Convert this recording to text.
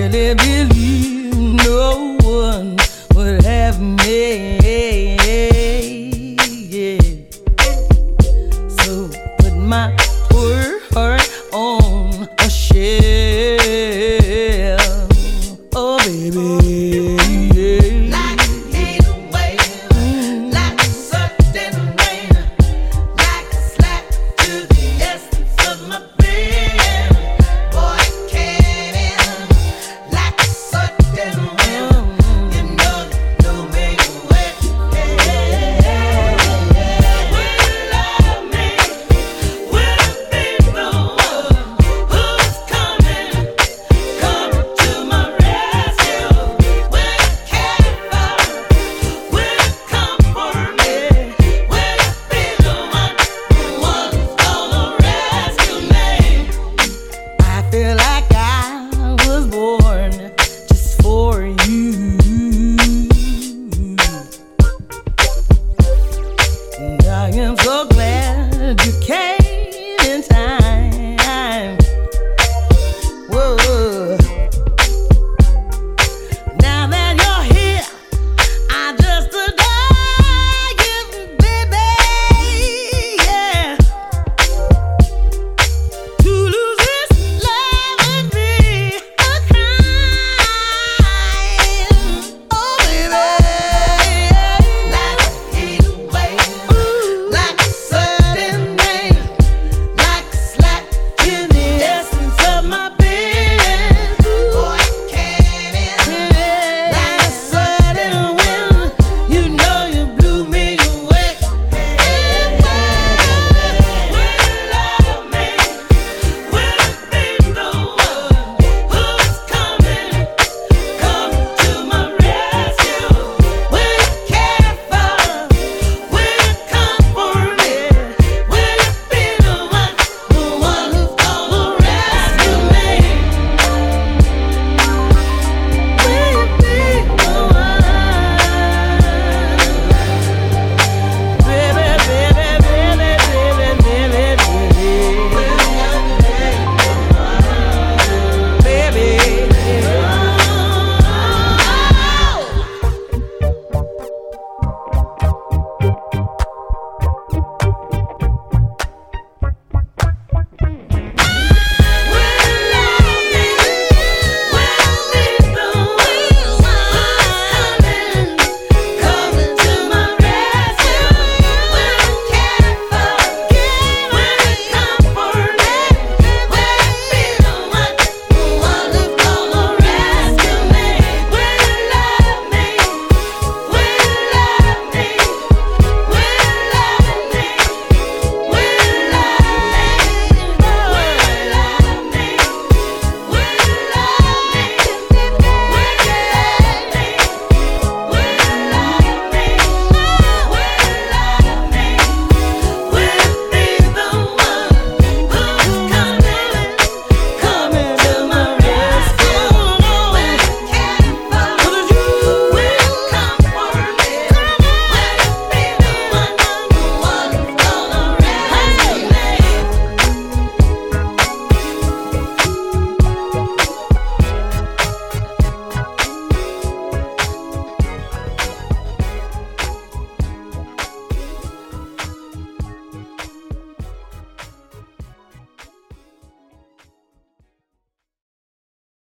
really believe no one would have me. Yeah. So put my poor heart on a shelf. Oh, baby. Like a heat wave, like a sudden rain, like a slap to the essence of my being. Boy, it came in like a sudden wind. You know that do me wet. Will you love me? Will it be the one who's coming to my rescue? Will it care for? Will it comfort me? Will it be the one who's gonna rescue me? I feel like I was born just for you. And I am so glad you came in time. Whoa.